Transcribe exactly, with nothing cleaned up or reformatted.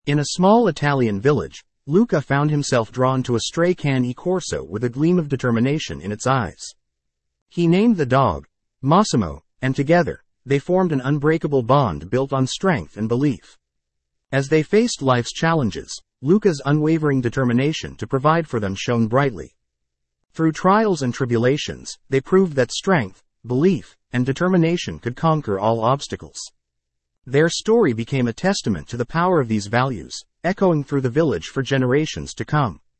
In a small Italian village, Luca found himself drawn to a stray Cane Corso with a gleam of determination in its eyes. He named the dog Massimo, and together, they formed an unbreakable bond built on strength and belief. As they faced life's challenges, Luca's unwavering determination to provide for them shone brightly. Through trials and tribulations, they proved that strength, belief, and determination could conquer all obstacles. Their story became a testament to the power of these values, echoing through the village for generations to come.